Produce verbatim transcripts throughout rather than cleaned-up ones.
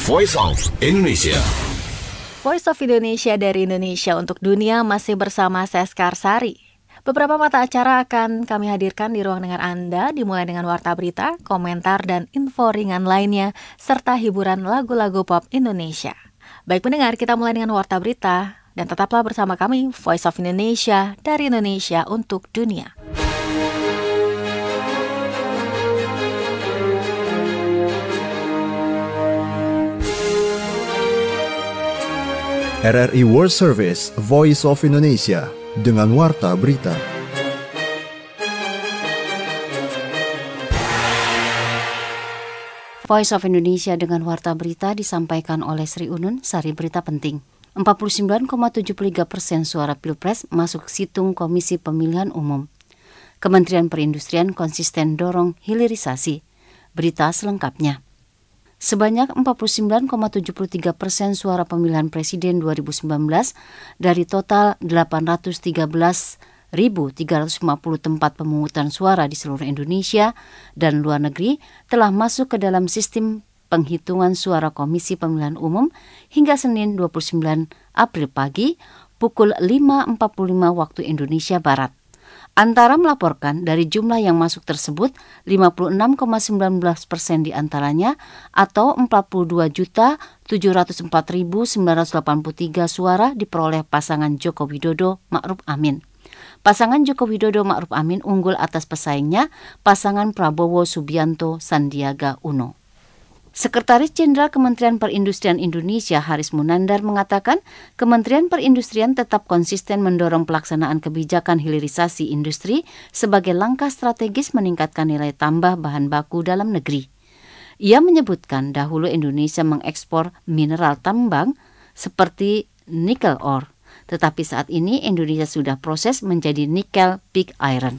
Voice of Indonesia. Voice of Indonesia dari Indonesia untuk dunia masih bersama saya Skarsari. Beberapa mata acara akan kami hadirkan di ruang dengar Anda, dimulai dengan warta berita, komentar, dan info ringan lainnya, serta hiburan lagu-lagu pop Indonesia. Baik pendengar, kita mulai dengan warta berita, dan tetaplah bersama kami, Voice of Indonesia dari Indonesia untuk dunia. R R I World Service, Voice of Indonesia, dengan warta berita. Voice of Indonesia dengan warta berita disampaikan oleh Sri Unun, sari berita penting. empat puluh sembilan koma tujuh tiga persen suara Pilpres masuk situng Komisi Pemilihan Umum. Kementerian Perindustrian konsisten dorong hilirisasi. Berita selengkapnya. Sebanyak empat puluh sembilan koma tujuh tiga persen suara pemilihan presiden dua ribu sembilan belas dari total delapan ratus tiga belas ribu tiga ratus lima puluh tempat pemungutan suara di seluruh Indonesia dan luar negeri telah masuk ke dalam sistem penghitungan suara Komisi Pemilihan Umum hingga Senin dua puluh sembilan April pagi pukul lima empat puluh lima waktu Indonesia Barat. Antara melaporkan dari jumlah yang masuk tersebut, lima puluh enam koma satu sembilan persen diantaranya atau empat puluh dua juta tujuh ratus empat ribu sembilan ratus delapan puluh tiga suara diperoleh pasangan Joko Widodo Ma'ruf Amin. Pasangan Joko Widodo Ma'ruf Amin unggul atas pesaingnya, pasangan Prabowo Subianto Sandiaga Uno. Sekretaris Jenderal Kementerian Perindustrian Indonesia Haris Munandar mengatakan Kementerian Perindustrian tetap konsisten mendorong pelaksanaan kebijakan hilirisasi industri sebagai langkah strategis meningkatkan nilai tambah bahan baku dalam negeri. Ia menyebutkan dahulu Indonesia mengekspor mineral tambang seperti nikel ore, tetapi saat ini Indonesia sudah proses menjadi nikel pig iron.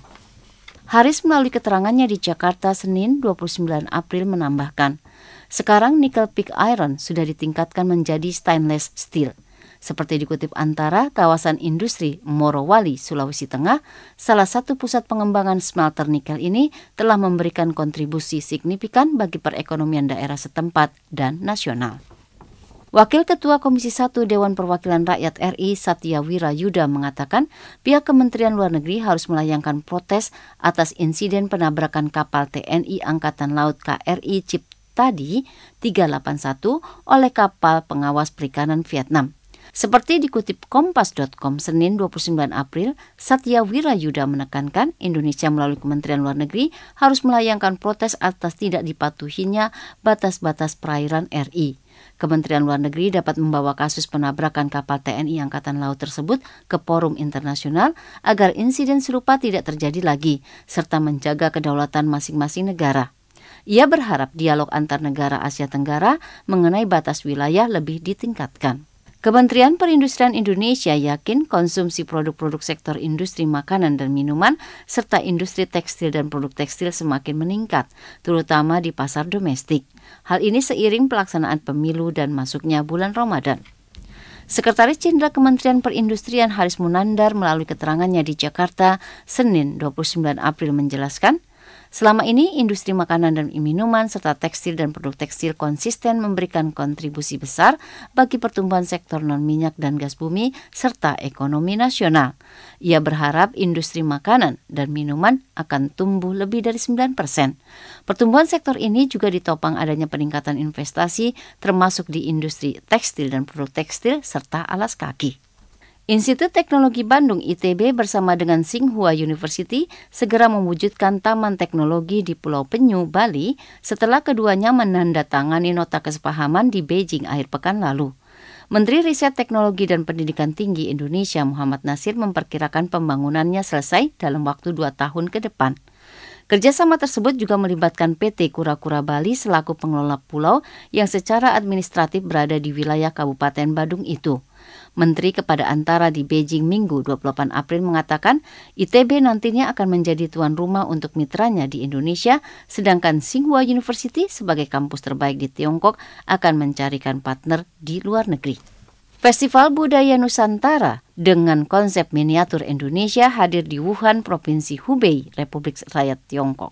Haris melalui keterangannya di Jakarta Senin dua puluh sembilan April menambahkan, sekarang nikel pig iron sudah ditingkatkan menjadi stainless steel. Seperti dikutip Antara, kawasan industri Morowali, Sulawesi Tengah, salah satu pusat pengembangan smelter nikel ini telah memberikan kontribusi signifikan bagi perekonomian daerah setempat dan nasional. Wakil Ketua Komisi satu Dewan Perwakilan Rakyat R I Satya Wira Yuda mengatakan pihak Kementerian Luar Negeri harus melayangkan protes atas insiden penabrakan kapal T N I Angkatan Laut K R I Ciptadi tiga delapan satu oleh kapal pengawas perikanan Vietnam. Seperti dikutip kompas dot com Senin dua puluh sembilan April, Satya Wira Yuda menekankan Indonesia melalui Kementerian Luar Negeri harus melayangkan protes atas tidak dipatuhinya batas-batas perairan R I. Kementerian Luar Negeri dapat membawa kasus penabrakan kapal T N I Angkatan Laut tersebut ke forum internasional agar insiden serupa tidak terjadi lagi, serta menjaga kedaulatan masing-masing negara. Ia berharap dialog antar negara Asia Tenggara mengenai batas wilayah lebih ditingkatkan. Kementerian Perindustrian Indonesia yakin konsumsi produk-produk sektor industri makanan dan minuman serta industri tekstil dan produk tekstil semakin meningkat, terutama di pasar domestik. Hal ini seiring pelaksanaan pemilu dan masuknya bulan Ramadan. Sekretaris Jenderal Kementerian Perindustrian Haris Munandar melalui keterangannya di Jakarta, Senin dua puluh sembilan April menjelaskan, selama ini industri makanan dan minuman serta tekstil dan produk tekstil konsisten memberikan kontribusi besar bagi pertumbuhan sektor non-minyak dan gas bumi serta ekonomi nasional. Ia berharap industri makanan dan minuman akan tumbuh lebih dari sembilan persen. Pertumbuhan sektor ini juga ditopang adanya peningkatan investasi termasuk di industri tekstil dan produk tekstil serta alas kaki. Institut Teknologi Bandung I T B bersama dengan Tsinghua University segera mewujudkan Taman Teknologi di Pulau Penyu, Bali setelah keduanya menandatangani nota kesepahaman di Beijing akhir pekan lalu. Menteri Riset Teknologi dan Pendidikan Tinggi Indonesia Muhammad Nasir memperkirakan pembangunannya selesai dalam waktu dua tahun ke depan. Kerjasama tersebut juga melibatkan P T Kura-Kura Bali selaku pengelola pulau yang secara administratif berada di wilayah Kabupaten Badung itu. Menteri kepada Antara di Beijing Minggu dua puluh delapan April mengatakan I T B nantinya akan menjadi tuan rumah untuk mitranya di Indonesia, sedangkan Tsinghua University sebagai kampus terbaik di Tiongkok akan mencarikan partner di luar negeri. Festival Budaya Nusantara dengan konsep miniatur Indonesia hadir di Wuhan, Provinsi Hubei, Republik Rakyat Tiongkok.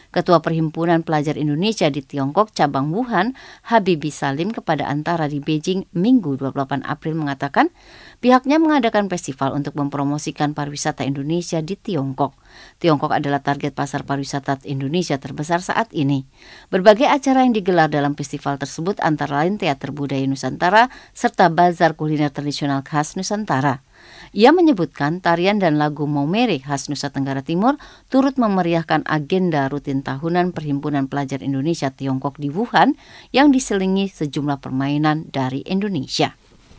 Ketua Perhimpunan Pelajar Indonesia di Tiongkok cabang Wuhan, Habibie Salim kepada Antara di Beijing Minggu dua puluh delapan April mengatakan pihaknya mengadakan festival untuk mempromosikan pariwisata Indonesia di Tiongkok. Tiongkok adalah target pasar pariwisata Indonesia terbesar saat ini. Berbagai acara yang digelar dalam festival tersebut antara lain Teater Budaya Nusantara serta bazar kuliner tradisional khas Nusantara. Ia menyebutkan tarian dan lagu Maumere khas Nusa Tenggara Timur turut memeriahkan agenda rutin tahunan Perhimpunan Pelajar Indonesia Tiongkok di Wuhan yang diselingi sejumlah permainan dari Indonesia.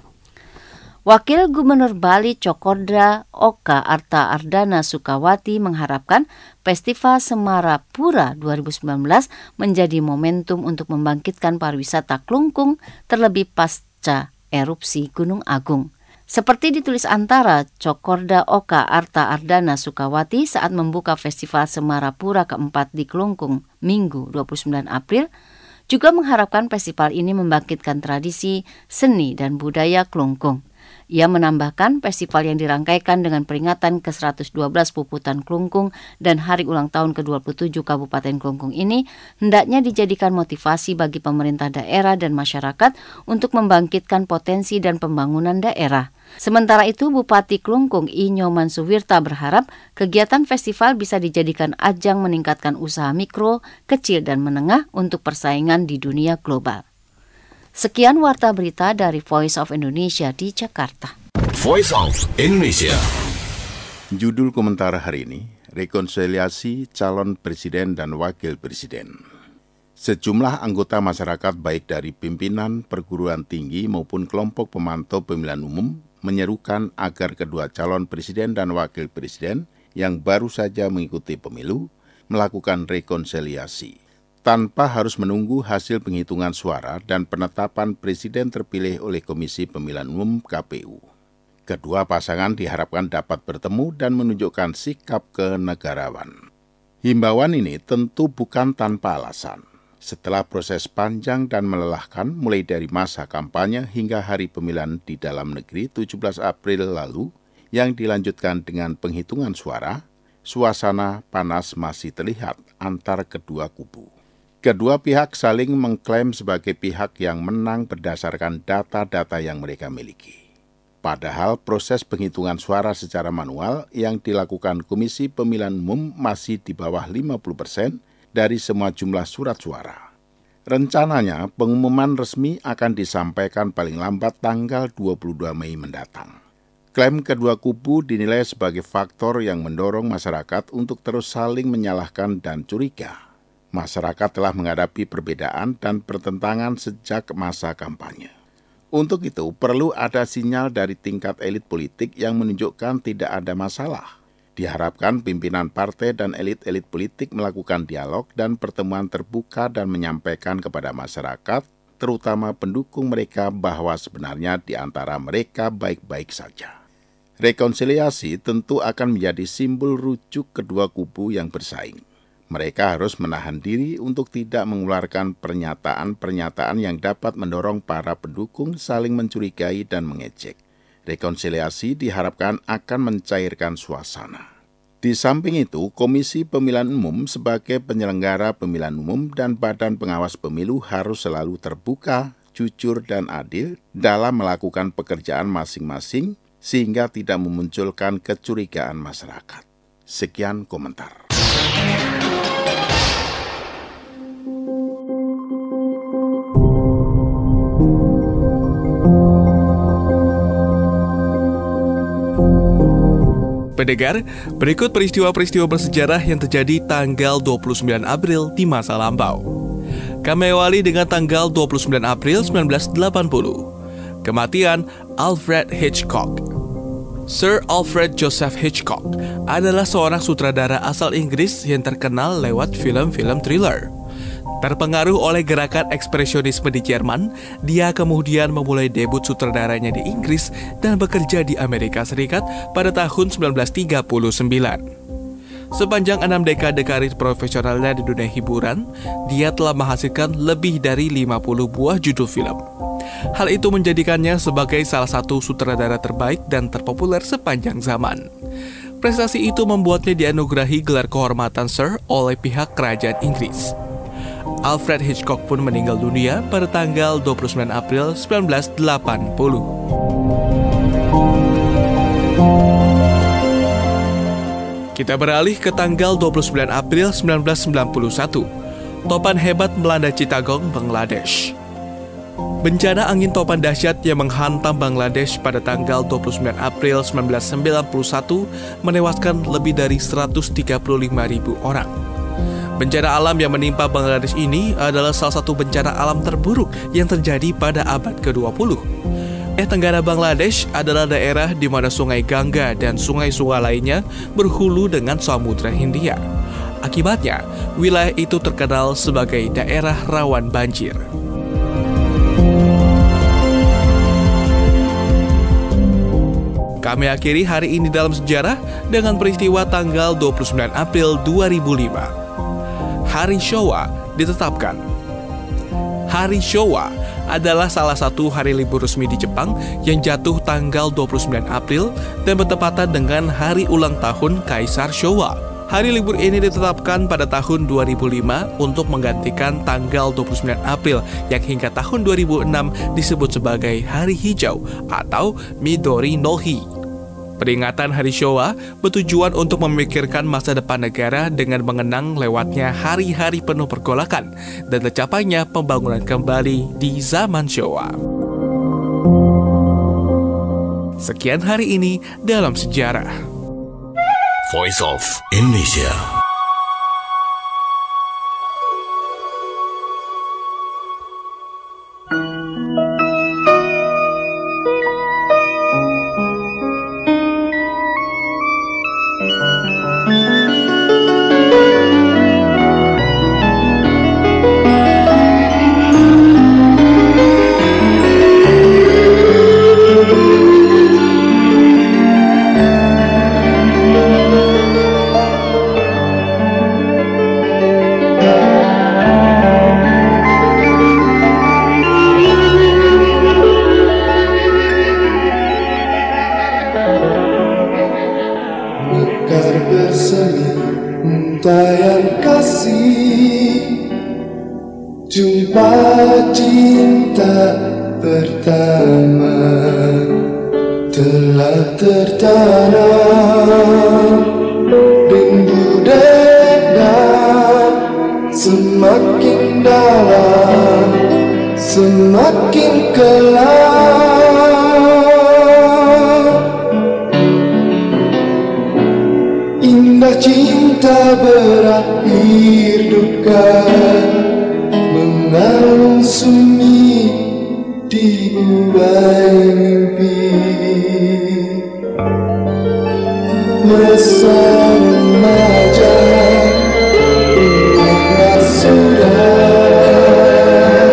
Wakil Gubernur Bali Cokorda Oka Arta Ardana Sukawati mengharapkan Festival Semarapura dua ribu sembilan belas menjadi momentum untuk membangkitkan pariwisata Klungkung terlebih pasca erupsi Gunung Agung. Seperti ditulis Antara, Cokorda Oka Arta Ardana Sukawati saat membuka Festival Semarapura keempat di Klungkung Minggu dua puluh sembilan April, juga mengharapkan festival ini membangkitkan tradisi, seni, dan budaya Klungkung. Ia menambahkan festival yang dirangkaikan dengan peringatan ke seratus dua belas Puputan Klungkung dan hari ulang tahun ke dua puluh tujuh Kabupaten Klungkung ini hendaknya dijadikan motivasi bagi pemerintah daerah dan masyarakat untuk membangkitkan potensi dan pembangunan daerah. Sementara itu, Bupati Klungkung I Nyoman Suwirta berharap kegiatan festival bisa dijadikan ajang meningkatkan usaha mikro, kecil, dan menengah untuk persaingan di dunia global. Sekian Warta Berita dari Voice of Indonesia di Jakarta. Voice of Indonesia. Judul komentar hari ini, rekonsiliasi calon presiden dan wakil presiden. Sejumlah anggota masyarakat baik dari pimpinan perguruan tinggi maupun kelompok pemantau pemilihan umum menyerukan agar kedua calon presiden dan wakil presiden yang baru saja mengikuti pemilu melakukan rekonsiliasi tanpa harus menunggu hasil penghitungan suara dan penetapan presiden terpilih oleh Komisi Pemilihan Umum K P U. Kedua pasangan diharapkan dapat bertemu dan menunjukkan sikap kenegarawan. Himbauan ini tentu bukan tanpa alasan. Setelah proses panjang dan melelahkan mulai dari masa kampanye hingga hari pemilihan di dalam negeri tujuh belas April lalu yang dilanjutkan dengan penghitungan suara, suasana panas masih terlihat antar kedua kubu. Kedua pihak saling mengklaim sebagai pihak yang menang berdasarkan data-data yang mereka miliki. Padahal proses penghitungan suara secara manual yang dilakukan Komisi Pemilihan Umum masih di bawah lima puluh persen dari semua jumlah surat suara. Rencananya pengumuman resmi akan disampaikan paling lambat tanggal dua puluh dua Mei mendatang. Klaim kedua kubu dinilai sebagai faktor yang mendorong masyarakat untuk terus saling menyalahkan dan curiga. Masyarakat telah menghadapi perbedaan dan pertentangan sejak masa kampanye. Untuk itu, perlu ada sinyal dari tingkat elit politik yang menunjukkan tidak ada masalah. Diharapkan pimpinan partai dan elit-elit politik melakukan dialog dan pertemuan terbuka dan menyampaikan kepada masyarakat, terutama pendukung mereka, bahwa sebenarnya di antara mereka baik-baik saja. Rekonsiliasi tentu akan menjadi simbol rujuk kedua kubu yang bersaing. Mereka harus menahan diri untuk tidak mengeluarkan pernyataan-pernyataan yang dapat mendorong para pendukung saling mencurigai dan mengejek. Rekonsiliasi diharapkan akan mencairkan suasana. Di samping itu, Komisi Pemilihan Umum sebagai penyelenggara pemilihan umum dan Badan Pengawas Pemilu harus selalu terbuka, jujur, dan adil dalam melakukan pekerjaan masing-masing sehingga tidak memunculkan kecurigaan masyarakat. Sekian komentar. Pendengar, berikut peristiwa-peristiwa bersejarah yang terjadi tanggal dua puluh sembilan April di masa lampau. Kami awali dengan tanggal dua puluh sembilan April seribu sembilan ratus delapan puluh. Kematian Alfred Hitchcock. Sir Alfred Joseph Hitchcock adalah seorang sutradara asal Inggris yang terkenal lewat film-film thriller. Terpengaruh oleh gerakan ekspresionisme di Jerman, dia kemudian memulai debut sutradaranya di Inggris dan bekerja di Amerika Serikat pada tahun seribu sembilan ratus tiga puluh sembilan. Sepanjang enam dekade karir profesionalnya di dunia hiburan, dia telah menghasilkan lebih dari lima puluh buah judul film. Hal itu menjadikannya sebagai salah satu sutradara terbaik dan terpopuler sepanjang zaman. Prestasi itu membuatnya dianugerahi gelar kehormatan Sir oleh pihak kerajaan Inggris. Alfred Hitchcock pun meninggal dunia pada tanggal dua puluh sembilan April sembilan belas delapan puluh. Kita beralih ke tanggal dua puluh sembilan April sembilan belas sembilan puluh satu. Topan hebat melanda Chittagong, Bangladesh. Bencana angin topan dahsyat yang menghantam Bangladesh pada tanggal dua puluh sembilan April sembilan belas sembilan puluh satu menewaskan lebih dari seratus tiga puluh lima ribu orang. Bencana alam yang menimpa Bangladesh ini adalah salah satu bencana alam terburuk yang terjadi pada abad ke dua puluh. Eh, Tenggara Bangladesh adalah daerah di mana sungai Gangga dan sungai-sungai lainnya berhulu dengan Samudra Hindia. Akibatnya, wilayah itu terkenal sebagai daerah rawan banjir. Kami akhiri hari ini dalam sejarah dengan peristiwa tanggal dua puluh sembilan April dua ribu lima. Hari Showa ditetapkan. Hari Showa adalah salah satu hari libur resmi di Jepang yang jatuh tanggal dua puluh sembilan April dan bertepatan dengan hari ulang tahun Kaisar Showa. Hari libur ini ditetapkan pada tahun dua ribu lima untuk menggantikan tanggal dua puluh sembilan April yang hingga tahun dua ribu enam disebut sebagai Hari Hijau atau Midori no Hi. Peringatan Hari Showa bertujuan untuk memikirkan masa depan negara dengan mengenang lewatnya hari-hari penuh pergolakan dan tercapainya pembangunan kembali di zaman Showa. Sekian hari ini dalam sejarah. Voice of Indonesia. Untayan kasih, jumpa cinta pertama telah tertanam, rindu dendam semakin dalam, semakin kelam. Indah cinta berakhir duka, mengalun sunyi di buai mimpi. Masa remaja umurnya sudah,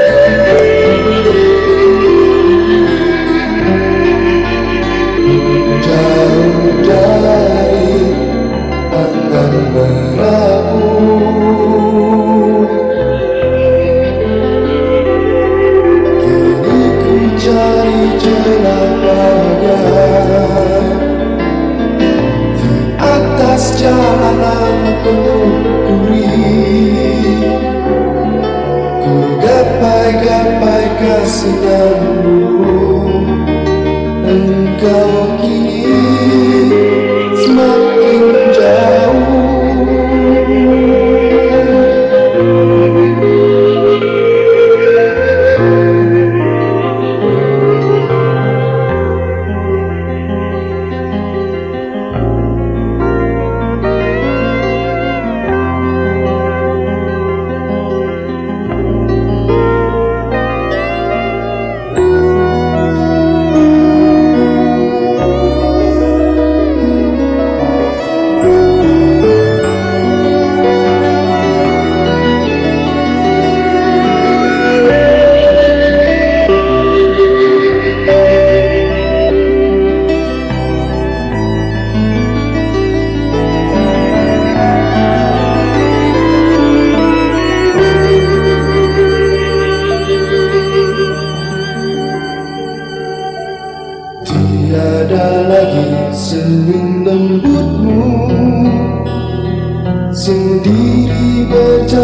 jauh dari angan menabur. Kini ku cari celah bahagia di atas jalanan penuh duri. Ku gapai-gapai kasih dan dulu, engkau kini semakin jauh.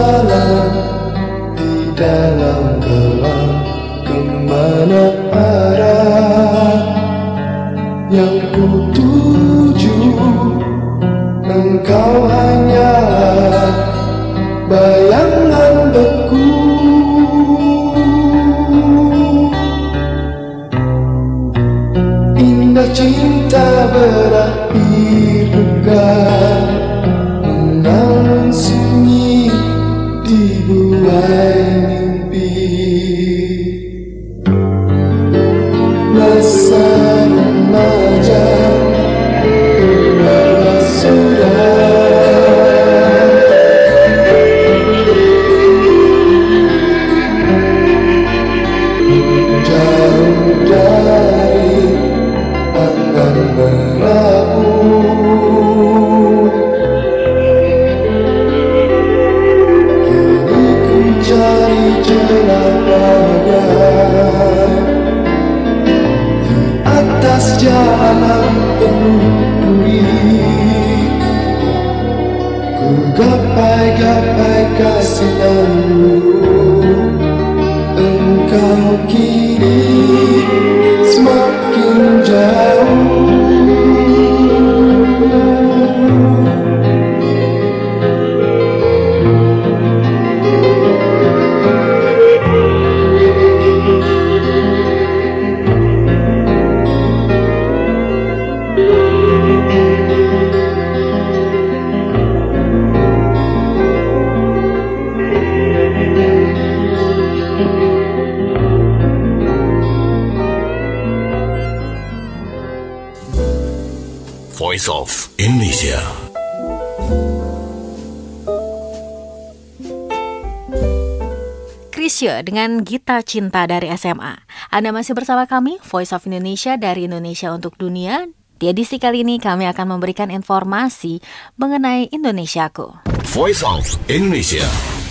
jalan di dalam gelap, kemana arah yang ku tuju? Engkau hanyalah bayangan beku. Indah cinta berakhir duka, menang sunyi dibuai mimpi. Masa remaja berlalu sudah, jauh dari angan merapu. Kini ku cari celah bagai di atas jalan penuh duri. Ku gapai-gapai kasihanmu, engkau kini semakin jauh. Voice of Indonesia. Chrisye dengan Gita Cinta dari S M A. Anda masih bersama kami, Voice of Indonesia dari Indonesia untuk Dunia. Di edisi kali ini kami akan memberikan informasi mengenai Indonesiaku. Voice of Indonesia.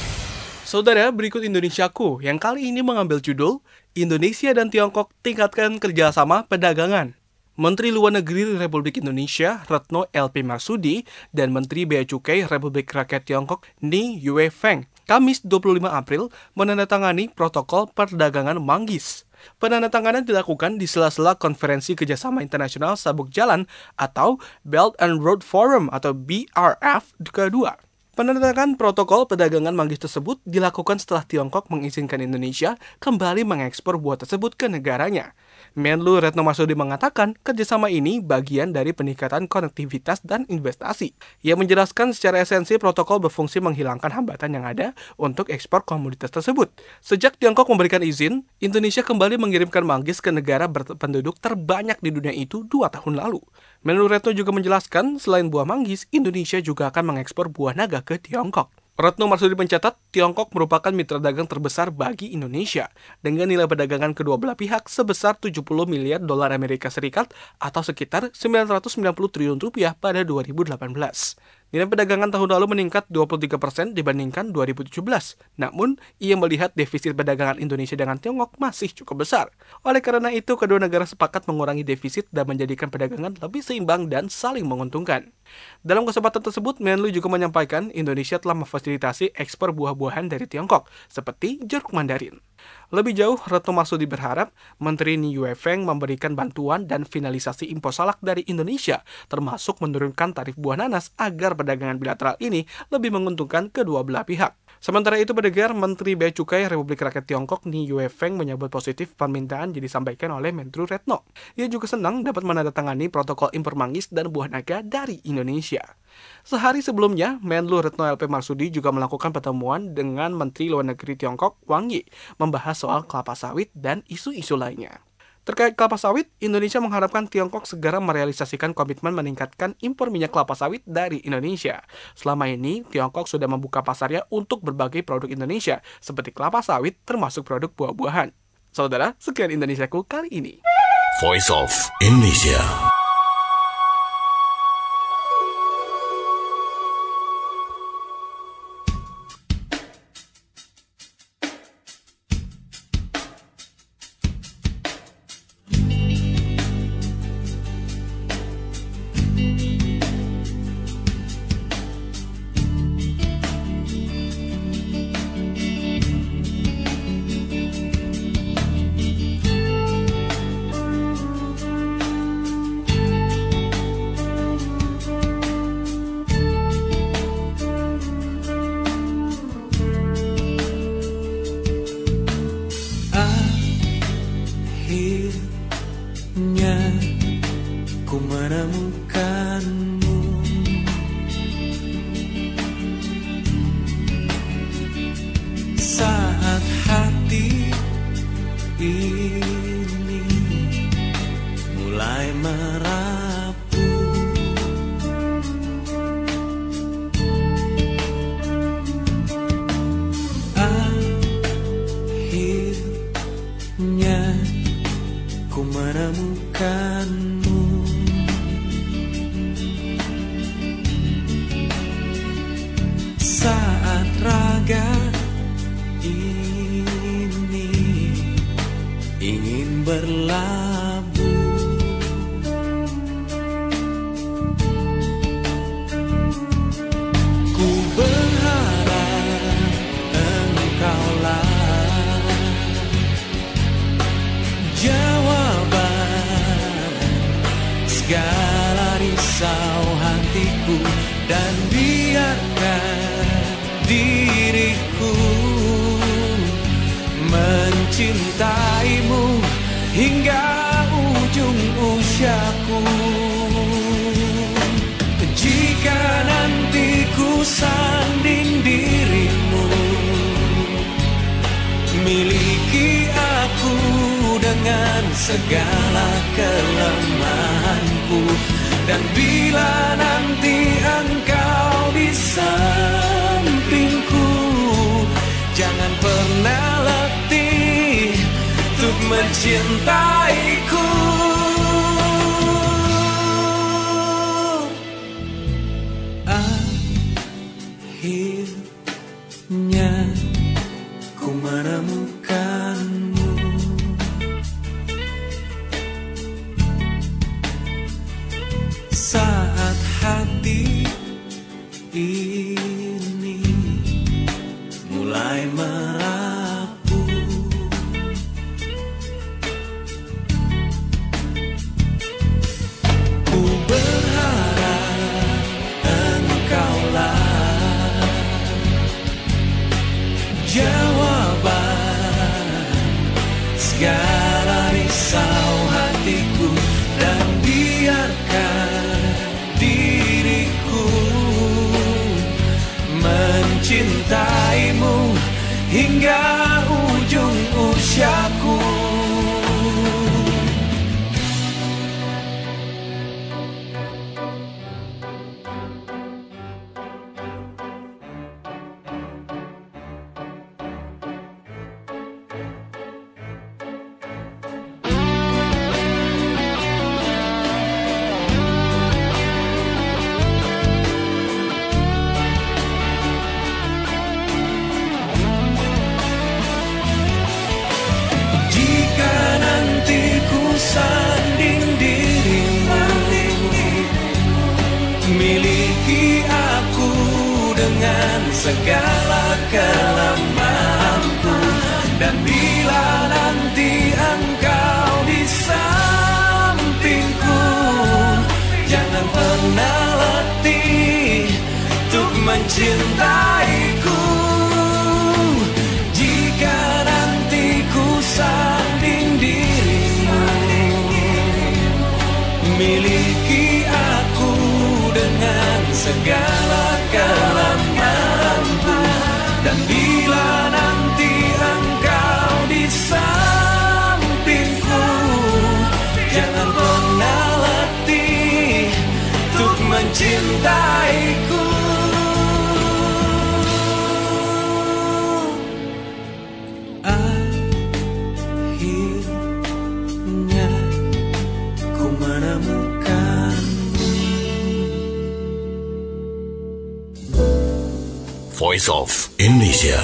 Saudara, berikut Indonesiaku yang kali ini mengambil judul Indonesia dan Tiongkok tingkatkan kerjasama perdagangan. Menteri Luar Negeri Republik Indonesia Retno L P Marsudi dan Menteri Bea Cukai Republik Rakyat Tiongkok Ni Yue Feng Kamis dua puluh lima April menandatangani protokol perdagangan Manggis. Penandatanganan dilakukan di sela-sela Konferensi Kerjasama Internasional Sabuk Jalan atau Belt and Road Forum atau B R F kedua. Penandatanganan protokol perdagangan Manggis tersebut dilakukan setelah Tiongkok mengizinkan Indonesia kembali mengekspor buah tersebut ke negaranya. Menlu Retno Marsudi mengatakan kerjasama ini bagian dari peningkatan konektivitas dan investasi. Ia menjelaskan secara esensi protokol berfungsi menghilangkan hambatan yang ada untuk ekspor komoditas tersebut. Sejak Tiongkok memberikan izin, Indonesia kembali mengirimkan manggis ke negara berpenduduk terbanyak di dunia itu dua tahun lalu. Menlu Retno juga menjelaskan selain buah manggis, Indonesia juga akan mengekspor buah naga ke Tiongkok. Retno Marsudi mencatat, Tiongkok merupakan mitra dagang terbesar bagi Indonesia dengan nilai perdagangan kedua belah pihak sebesar tujuh puluh miliar dolar Amerika Serikat atau sekitar sembilan ratus sembilan puluh triliun rupiah pada dua ribu delapan belas. Nilai perdagangan tahun lalu meningkat dua puluh tiga persen dibandingkan dua ribu tujuh belas. Namun, ia melihat defisit perdagangan Indonesia dengan Tiongkok masih cukup besar. Oleh karena itu, kedua negara sepakat mengurangi defisit dan menjadikan perdagangan lebih seimbang dan saling menguntungkan. Dalam kesempatan tersebut, Menlu juga menyampaikan Indonesia telah memfasilitasi ekspor buah-buahan dari Tiongkok, seperti jeruk mandarin. Lebih jauh, Retno Marsudi berharap Menteri Ni Yue Feng memberikan bantuan dan finalisasi impor salak dari Indonesia, termasuk menurunkan tarif buah nanas agar perdagangan bilateral ini lebih menguntungkan kedua belah pihak. Sementara itu, pendengar, Menteri Bea Cukai Republik Rakyat Tiongkok Ni Yue Feng menyambut positif permintaan yang disampaikan oleh Menlu Retno. Ia juga senang dapat menandatangani protokol impor manggis dan buah naga dari Indonesia. Sehari sebelumnya, Menlu Retno L P Marsudi juga melakukan pertemuan dengan Menteri Luar Negeri Tiongkok Wang Yi, membahas soal kelapa sawit dan isu-isu lainnya. Terkait kelapa sawit, Indonesia mengharapkan Tiongkok segera merealisasikan komitmen meningkatkan impor minyak kelapa sawit dari Indonesia. Selama ini, Tiongkok sudah membuka pasarnya untuk berbagai produk Indonesia, seperti kelapa sawit termasuk produk buah-buahan. Saudara, sekian Indonesiaku kali ini. Voice of Indonesia. mencintaimu hingga ujung usiaku. Jika nanti ku sanding dirimu, miliki aku dengan segala kelemahanku. Dan bila nanti engkau di sampingku, jangan pernah letih untuk mencintaiku. Akhirnya ku menemukanmu, saat hati ini mulai merapu. Ku berharap engkaulah jawaban segala risau hatiku, dan biarkan diriku mencintaimu hingga ujung usiaku. Sanding dirimu, miliki aku dengan segala kelemahanku. Dan bila nanti engkau di sampingku, jangan pernah letih untuk mencintaiku. Jika nanti ku sanding dirimu, miliki aku dengan segala kelemahanku. Dan bila nanti engkau di sampingku, jangan pernah letih untuk mencintaiku. Akhirnya ku menemukanmu. Voice of Indonesia.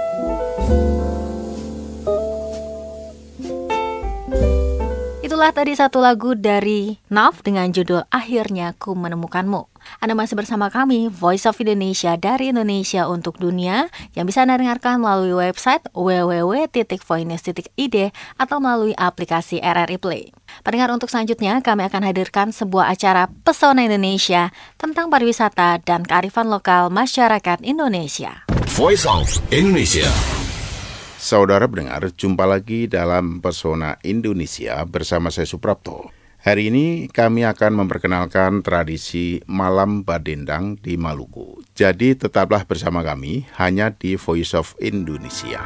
Itulah tadi satu lagu dari Naf dengan judul Akhirnya Ku Menemukanmu. Anda masih bersama kami, Voice of Indonesia dari Indonesia untuk Dunia, yang bisa Anda dengarkan melalui website w w w titik voinews titik i d atau melalui aplikasi R R I Play. Pendengar, untuk selanjutnya kami akan hadirkan sebuah acara Pesona Indonesia tentang pariwisata dan kearifan lokal masyarakat Indonesia. Voice of Indonesia. Saudara pendengar, jumpa lagi dalam Pesona Indonesia bersama saya Suprapto. Hari ini kami akan memperkenalkan tradisi Malam Badendang di Maluku. Jadi tetaplah bersama kami hanya di Voice of Indonesia.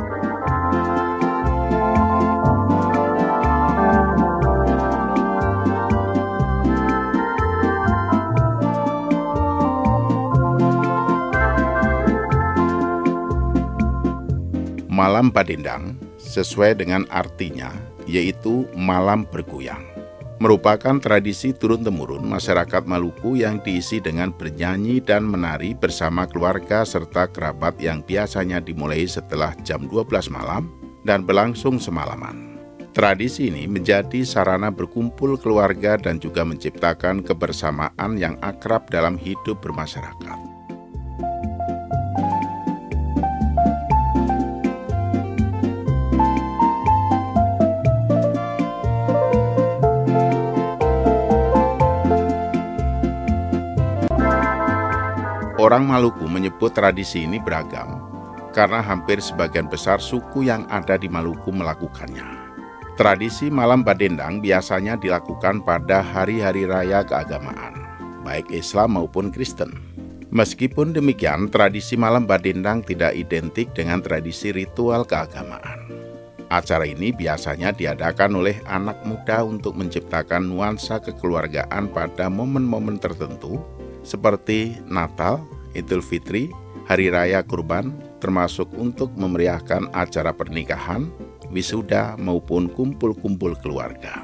Malam Badendang sesuai dengan artinya, yaitu malam bergoyang. Merupakan tradisi turun-temurun masyarakat Maluku yang diisi dengan bernyanyi dan menari bersama keluarga serta kerabat yang biasanya dimulai setelah jam dua belas malam dan berlangsung semalaman. Tradisi ini menjadi sarana berkumpul keluarga dan juga menciptakan kebersamaan yang akrab dalam hidup bermasyarakat. Orang Maluku menyebut tradisi ini beragam, karena hampir sebagian besar suku yang ada di Maluku melakukannya. Tradisi malam badendang biasanya dilakukan pada hari-hari raya keagamaan, baik Islam maupun Kristen. Meskipun demikian, tradisi malam badendang tidak identik dengan tradisi ritual keagamaan. Acara ini biasanya diadakan oleh anak muda untuk menciptakan nuansa kekeluargaan pada momen-momen tertentu seperti Natal, Idul Fitri, Hari Raya Kurban, termasuk untuk memeriahkan acara pernikahan, wisuda, maupun kumpul-kumpul keluarga.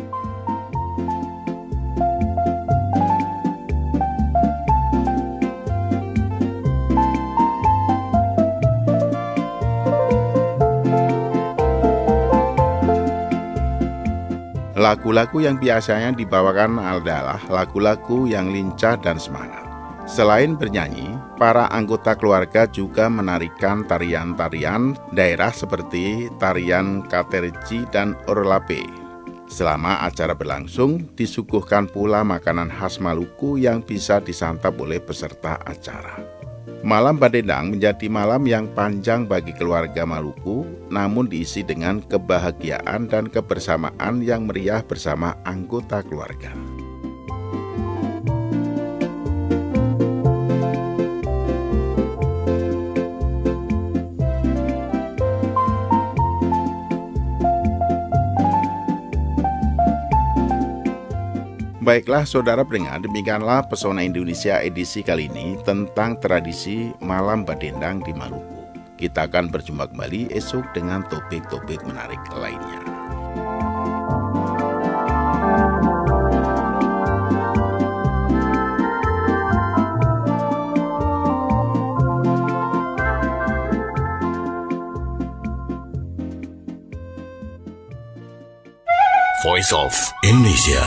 Lagu-lagu yang biasanya dibawakan adalah lagu-lagu yang lincah dan semangat. Selain bernyanyi, para anggota keluarga juga menarikan tarian-tarian daerah seperti tarian Katerji dan Orlape. Selama acara berlangsung, disuguhkan pula makanan khas Maluku yang bisa disantap oleh peserta acara. Malam badendang menjadi malam yang panjang bagi keluarga Maluku, namun diisi dengan kebahagiaan dan kebersamaan yang meriah bersama anggota keluarga. Baiklah saudara pendengar, demikianlah Pesona Indonesia edisi kali ini tentang tradisi malam badendang di Maluku. Kita akan berjumpa kembali esok dengan topik-topik menarik lainnya. Voice of Indonesia.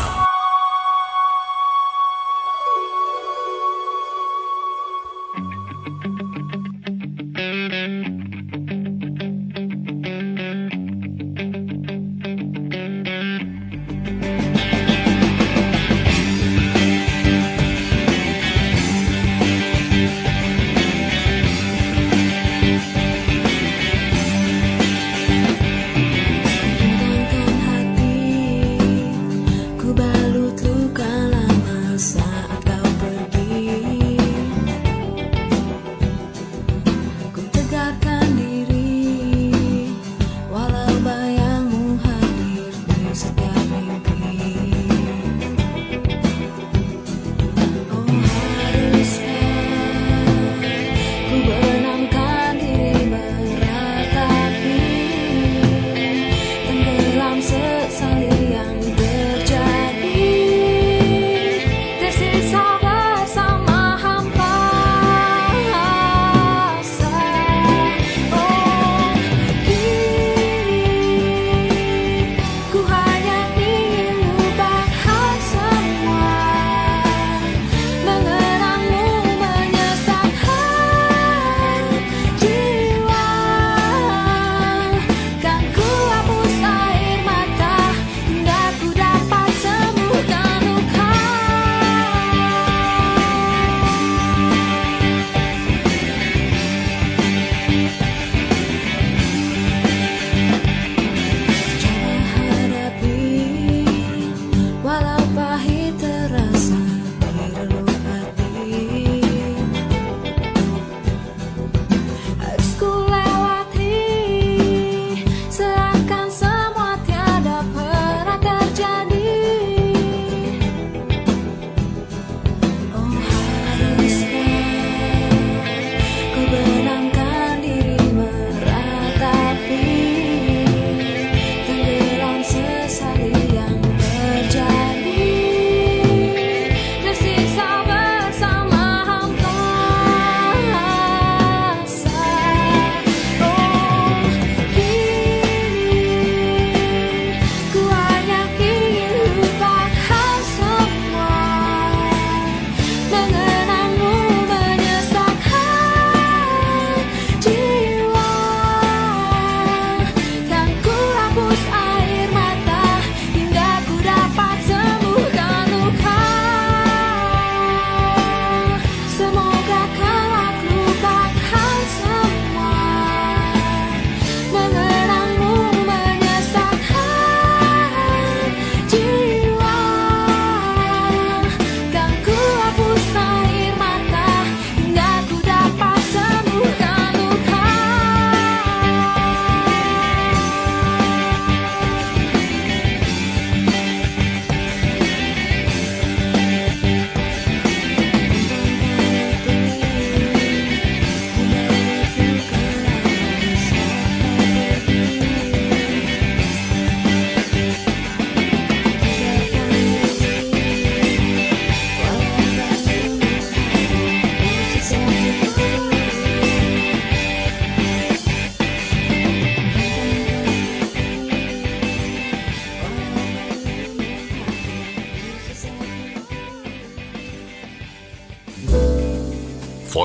Ku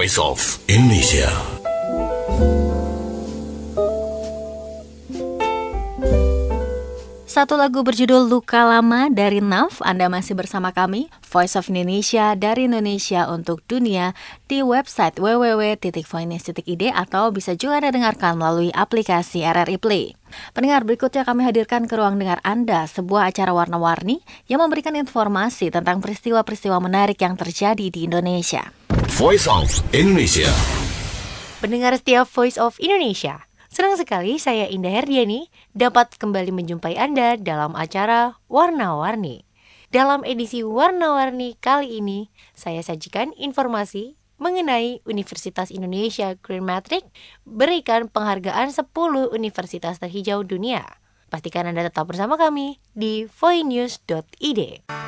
Voice of Indonesia. Satu lagu berjudul Luka Lama dari Naf. Anda masih bersama kami, Voice of Indonesia, dari Indonesia untuk dunia, di website w w w titik voice titik i d atau bisa juga Anda dengarkan melalui aplikasi R R I Play. Pendengar, berikutnya kami hadirkan ke ruang dengar Anda sebuah acara warna-warni yang memberikan informasi tentang peristiwa-peristiwa menarik yang terjadi di Indonesia. Voice of Indonesia. Pendengar setiap Voice of Indonesia, senang sekali saya Indah Herdiani dapat kembali menjumpai Anda dalam acara Warna-Warni. Dalam edisi Warna-Warni kali ini, saya sajikan informasi mengenai Universitas Indonesia Green Matrix berikan penghargaan sepuluh universitas terhijau dunia. Pastikan Anda tetap bersama kami di voinews dot i d.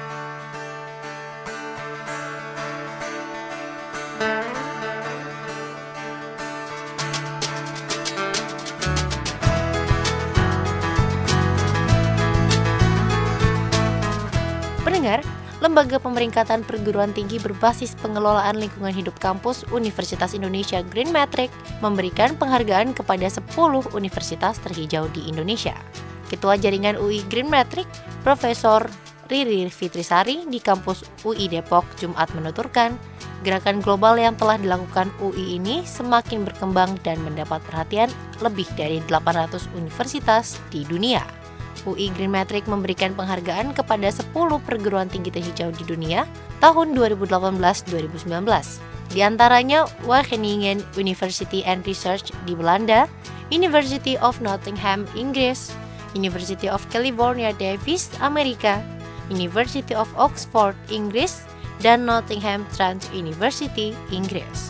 Pendengar, Lembaga Pemeringkatan Perguruan Tinggi berbasis pengelolaan lingkungan hidup kampus Universitas Indonesia Green Matrix memberikan penghargaan kepada sepuluh universitas terhijau di Indonesia. Ketua Jaringan U I Green Matrix, Profesor Riri Fitrisari di kampus U I Depok Jumat menuturkan, gerakan global yang telah dilakukan U I ini semakin berkembang dan mendapat perhatian lebih dari delapan ratus universitas di dunia. U I Green Matrix memberikan penghargaan kepada sepuluh perguruan tinggi terhijau di dunia tahun dua ribu delapan belas dua ribu sembilan belas. Di antaranya Wageningen University and Research di Belanda, University of Nottingham, Inggris, University of California, Davis, Amerika, University of Oxford, Inggris, dan Nottingham Trent University, Inggris.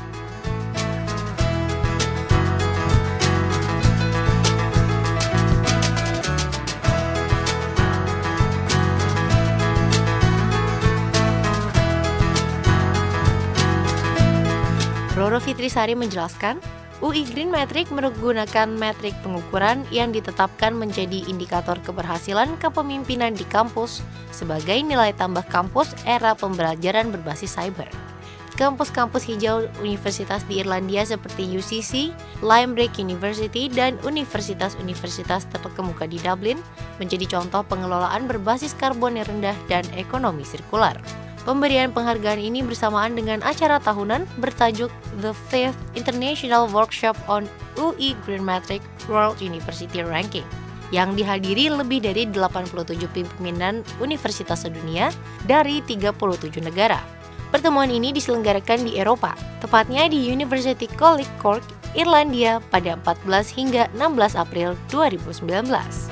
Roro Fitrisari menjelaskan, U I Green Matrix menggunakan metrik pengukuran yang ditetapkan menjadi indikator keberhasilan kepemimpinan di kampus sebagai nilai tambah kampus era pembelajaran berbasis cyber. Kampus-kampus hijau universitas di Irlandia seperti U C C, Limerick University, dan universitas-universitas terkemuka di Dublin menjadi contoh pengelolaan berbasis karbon yang rendah dan ekonomi sirkular. Pemberian penghargaan ini bersamaan dengan acara tahunan bertajuk The Fifth International Workshop on U I Green Matrix World University Ranking yang dihadiri lebih dari delapan puluh tujuh pimpinan universitas sedunia dari tiga puluh tujuh negara. Pertemuan ini diselenggarakan di Eropa, tepatnya di University College Cork, Irlandia pada empat belas hingga enam belas April dua ribu sembilan belas.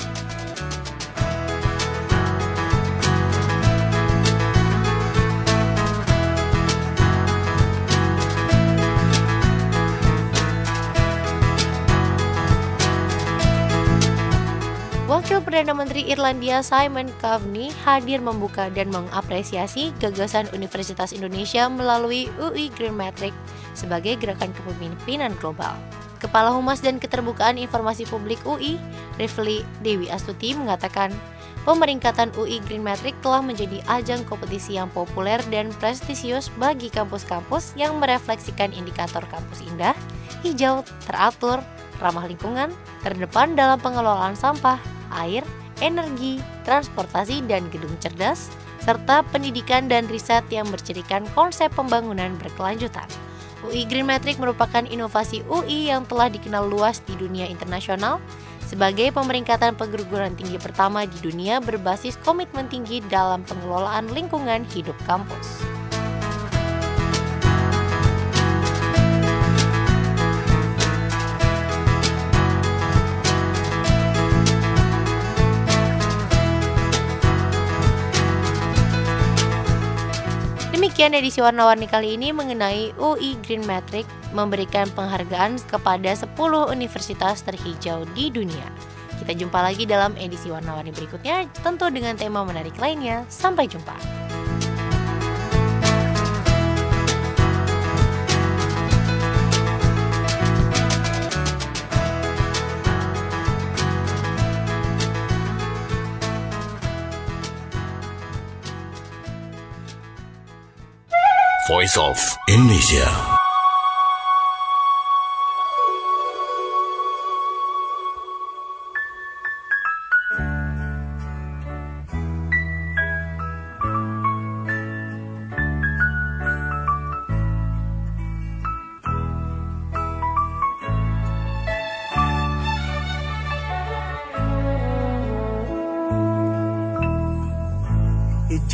Wakil Perdana Menteri Irlandia Simon Coveney hadir membuka dan mengapresiasi gagasan Universitas Indonesia melalui U I Green Matrix sebagai gerakan kepemimpinan global. Kepala Humas dan Keterbukaan Informasi Publik U I, Rifli Dewi Astuti mengatakan, pemeringkatan U I Green Matrix telah menjadi ajang kompetisi yang populer dan prestisius bagi kampus-kampus yang merefleksikan indikator kampus indah, hijau, teratur, ramah lingkungan, terdepan dalam pengelolaan sampah, air, energi, transportasi dan gedung cerdas, serta pendidikan dan riset yang bercirikan konsep pembangunan berkelanjutan. U I Green Matrix merupakan inovasi U I yang telah dikenal luas di dunia internasional sebagai pemeringkatan perguruan tinggi pertama di dunia berbasis komitmen tinggi dalam pengelolaan lingkungan hidup kampus. Demikian edisi Warna-Warni kali ini mengenai U I Green Matrix memberikan penghargaan kepada sepuluh universitas terhijau di dunia. Kita jumpa lagi dalam edisi Warna-Warni berikutnya, tentu dengan tema menarik lainnya. Sampai jumpa. Voice of Indonesia.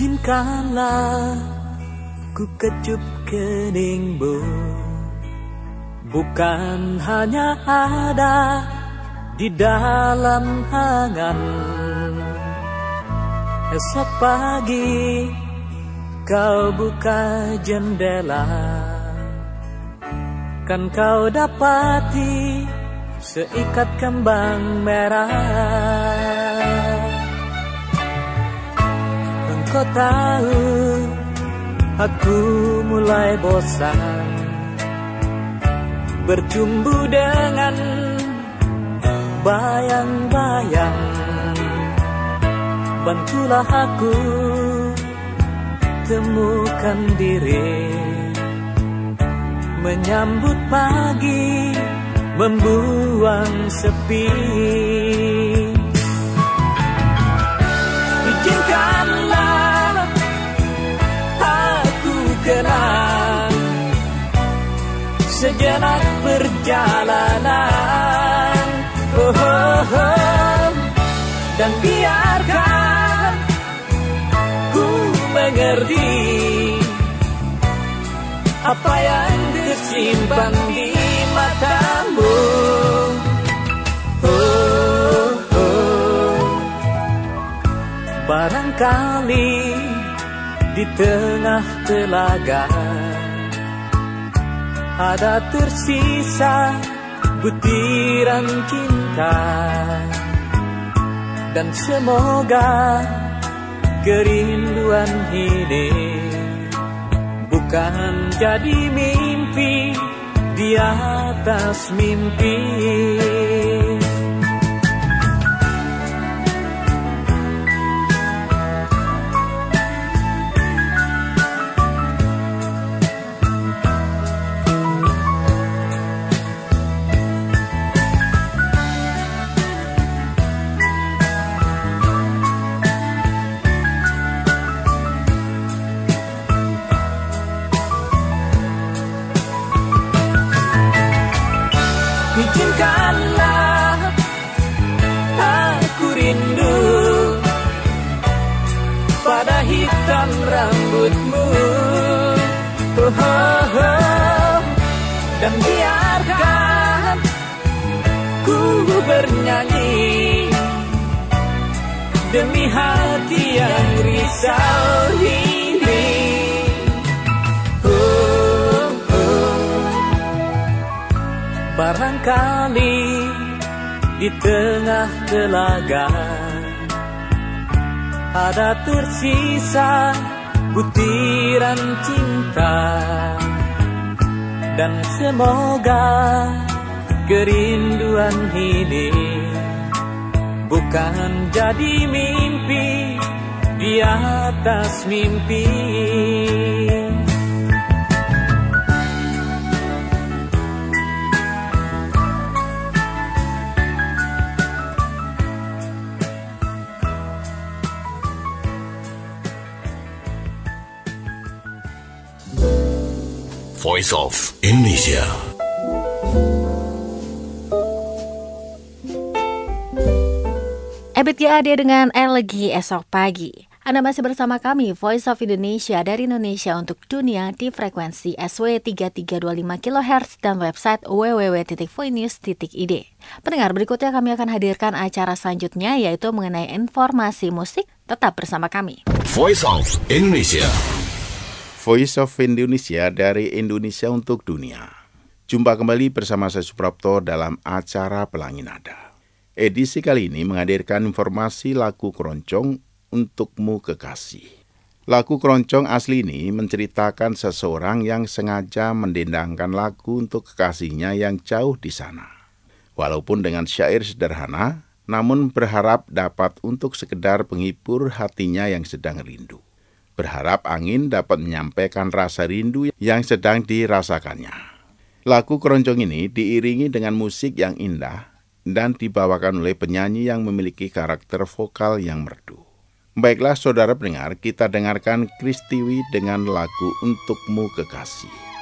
Izinkanlah ku kecup keningmu, bukan hanya ada di dalam angan. Esok pagi kau buka jendela, kan kau dapati seikat kembang merah. Engkau tahu aku mulai bosan bercumbu dengan bayang-bayang. Bantulah aku temukan diri, menyambut pagi, membuang sepi. Izinkanlah aku kenang sejenak perjalanan, oh, oh, oh. Dan biarkan ku mengerti apa yang tersimpan di matamu. Oh, oh. Barangkali di tengah telaga ada tersisa butiran cinta, dan semoga kerinduan ini bukan jadi mimpi di atas mimpi. Izinkanlah aku rindu pada hitam rambutmu, oh, oh, oh. Dan biarkan ku bernyanyi demi hati yang risau ini. Barangkali di tengah telaga ada tersisa butiran cinta, dan semoga kerinduan ini bukan jadi mimpi di atas mimpi. Voice of Indonesia. Ebit G A D dengan Elegi esok pagi. Anda masih bersama kami, Voice of Indonesia dari Indonesia untuk dunia di frekuensi S W tiga tiga dua lima kilohertz dan website w w w titik voinews titik i d. Pendengar, berikutnya kami akan hadirkan acara selanjutnya yaitu mengenai informasi musik. Tetap bersama kami. Voice of Indonesia. Voice of Indonesia dari Indonesia untuk dunia. Jumpa kembali bersama saya Suprapto dalam acara Pelangi Nada. Edisi kali ini menghadirkan informasi lagu keroncong Untukmu Kekasih. Lagu keroncong asli ini menceritakan seseorang yang sengaja mendendangkan lagu untuk kekasihnya yang jauh di sana. Walaupun dengan syair sederhana, namun berharap dapat untuk sekedar penghibur hatinya yang sedang rindu. Berharap angin dapat menyampaikan rasa rindu yang sedang dirasakannya. Lagu keroncong ini diiringi dengan musik yang indah dan dibawakan oleh penyanyi yang memiliki karakter vokal yang merdu. Baiklah saudara pendengar, kita dengarkan Kristiwi dengan lagu Untukmu Kekasih.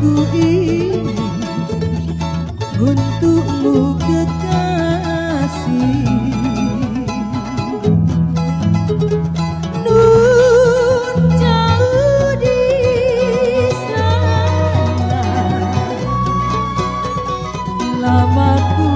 ku ini untukmu kekasih. Nun jauh di sana, lama ku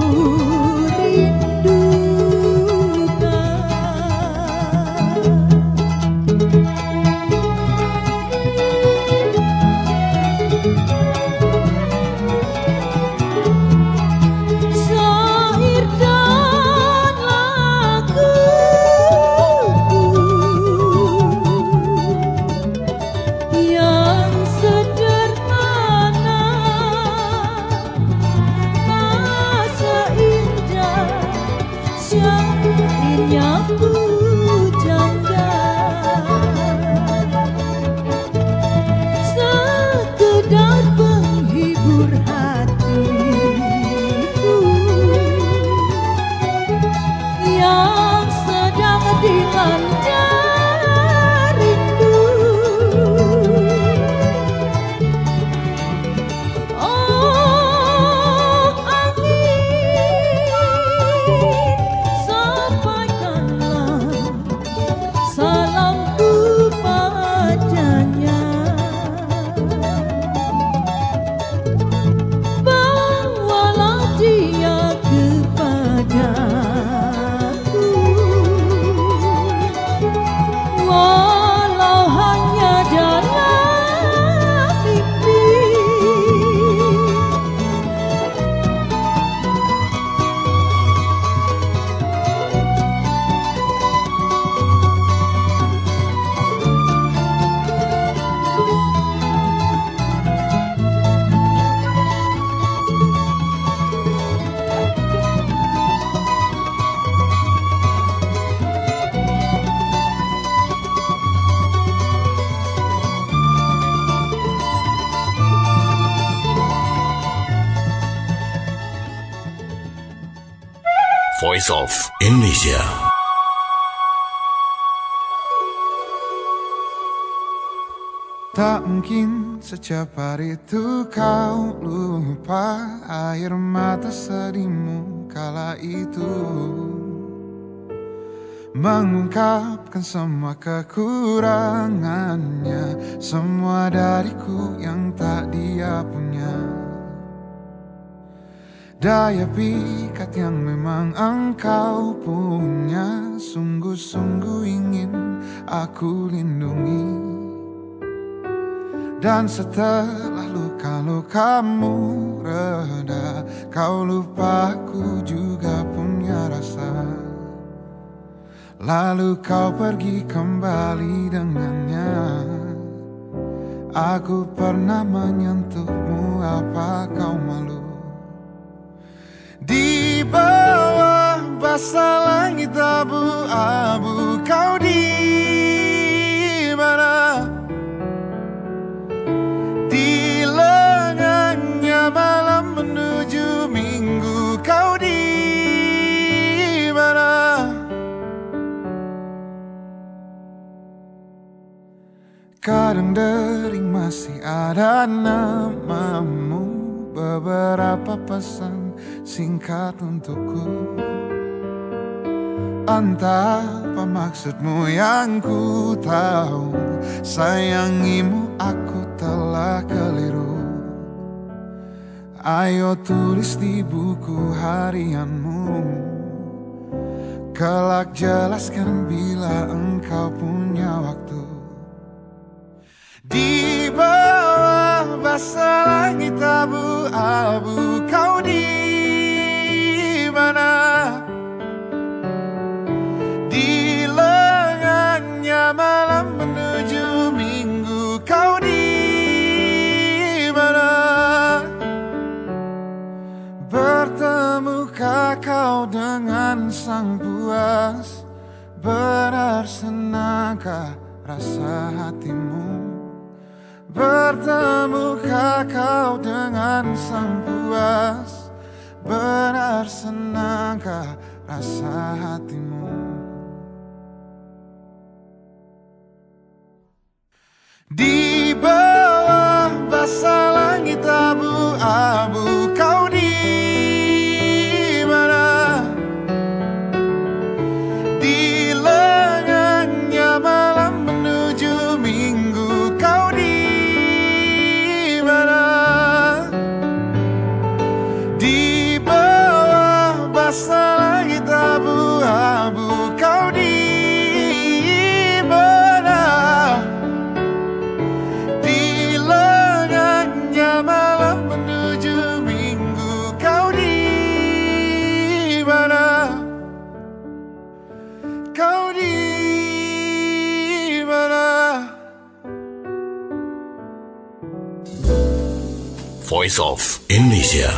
Voice of Indonesia. Tak mungkin setiap hari itu kau lupa air mata sedihmu kala itu, mengungkapkan semua kekurangannya, semua dariku yang tak dia punya. Daya pikat yang memang engkau punya, sungguh-sungguh ingin aku lindungi. Dan setelah luka-lukamu reda, kau lupa aku juga punya rasa. Lalu kau pergi kembali dengannya. Aku pernah menyentuhmu, apa kau malu? Di bawah basah langit abu-abu, kau di mana? Di lengannya malam menuju minggu, kau di mana? Kadang dering masih ada namamu, beberapa pesan singkat untukku. Entah apa maksudmu yang ku tahu, sayangimu aku telah keliru. Ayo tulis di buku harianmu, kelak jelaskan bila engkau punya waktu. Di bawah basah langit abu-abu, kau di mana? Di lengannya malam menuju minggu, kau di mana? Bertemukah kau dengan sang puas? Benar senangkah rasa hatimu? Bertemukah kau dengan sang puas? Benar senangkah rasa hatimu? Di bawah basah langit Voice of Indonesia.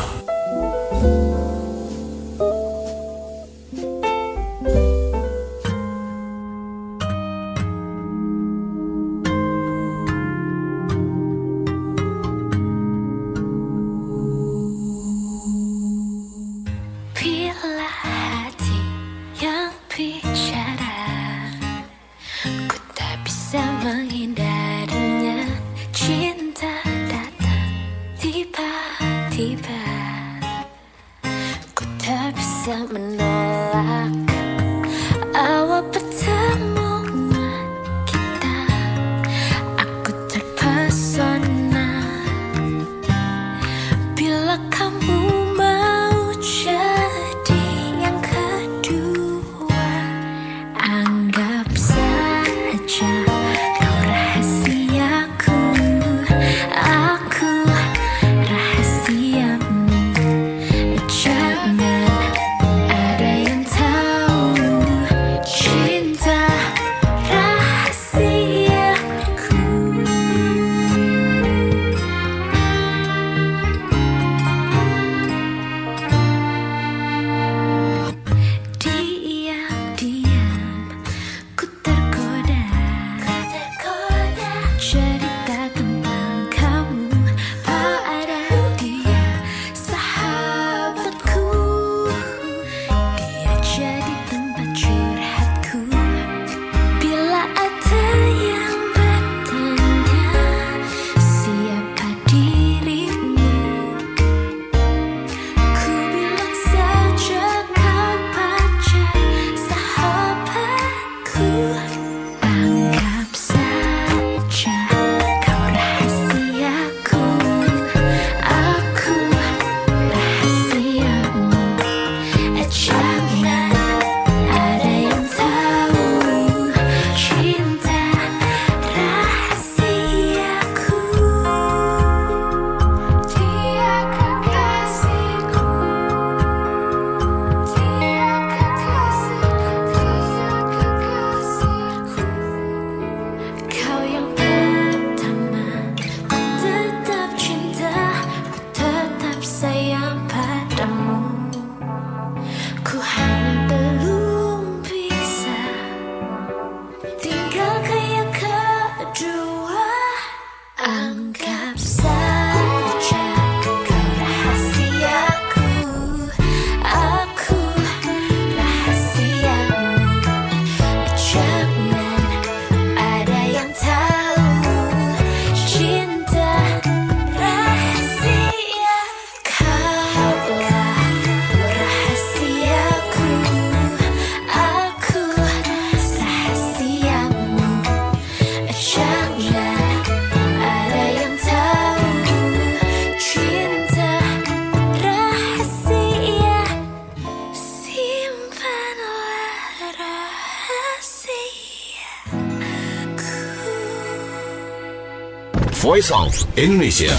Voice of Indonesia.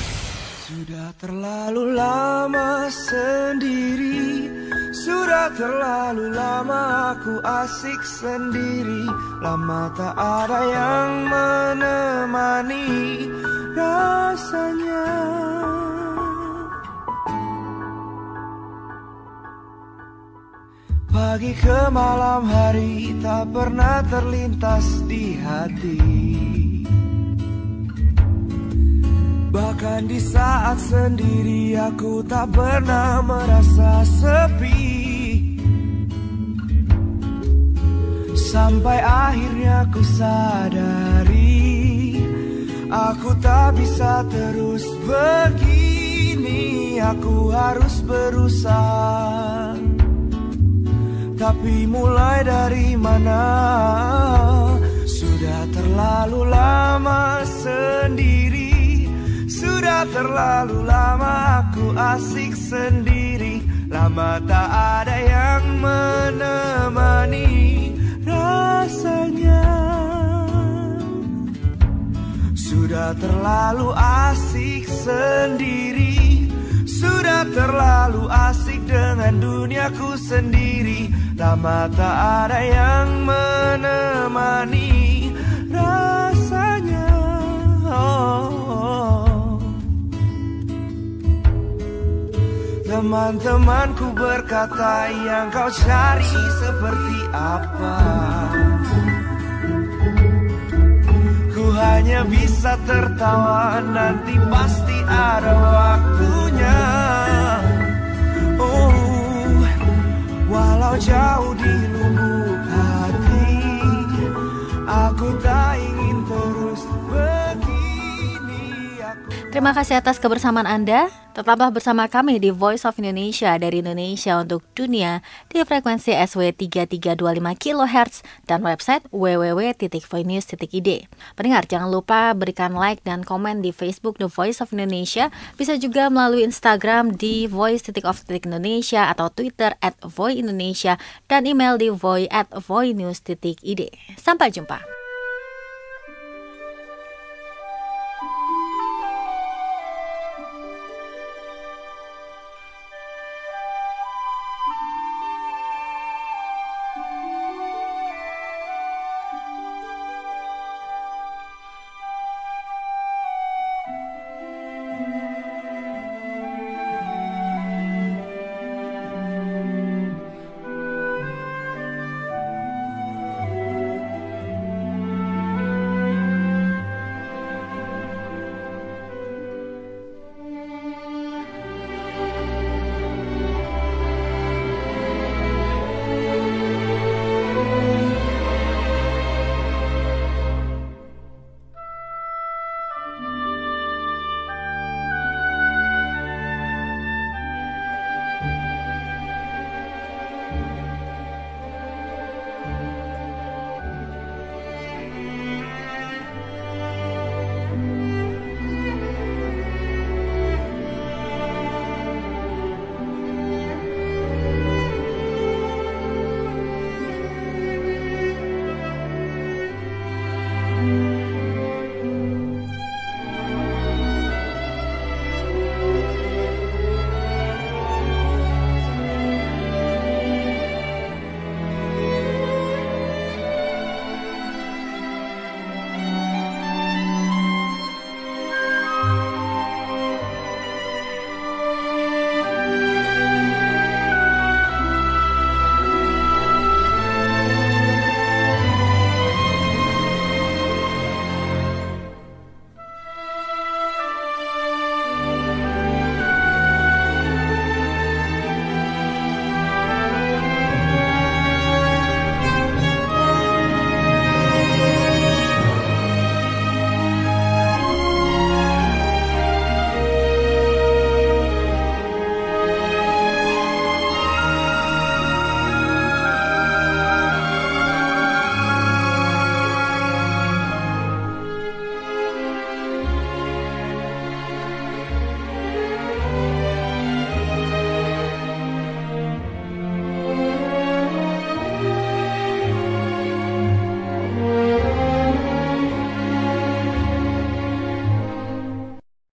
Sudah terlalu lama sendiri, sudah terlalu lama aku asik sendiri. Lama tak ada yang menemani rasanya. Pagi ke malam hari tak pernah terlintas di hati. Bahkan di saat sendiri aku tak pernah merasa sepi. Sampai akhirnya ku sadari, aku tak bisa terus begini. Aku harus berusaha. Tapi mulai dari mana? Sudah terlalu lama sendiri, sudah terlalu lama aku asik sendiri. Lama tak ada yang menemani rasanya. Sudah terlalu asik sendiri, sudah terlalu asik dengan duniaku sendiri. Lama tak ada yang menemani rasanya. Oh, oh, oh. Teman-temanku berkata, yang kau cari seperti apa? Ku hanya bisa tertawa, nanti pasti ada waktunya. Oh, walau jauh di lubuk hati, aku tak ingin terus begini. Aku... Terima kasih atas kebersamaan Anda. Tetaplah bersama kami di Voice of Indonesia dari Indonesia untuk dunia di frekuensi S W tiga tiga dua lima kilohertz dan website w w w titik voinews titik i d. Pendengar, jangan lupa berikan like dan komen di Facebook The Voice of Indonesia. Bisa juga melalui Instagram di voice titik of titik indonesia atau Twitter at voindonesia dan email di voi at voinews titik i d. Sampai jumpa.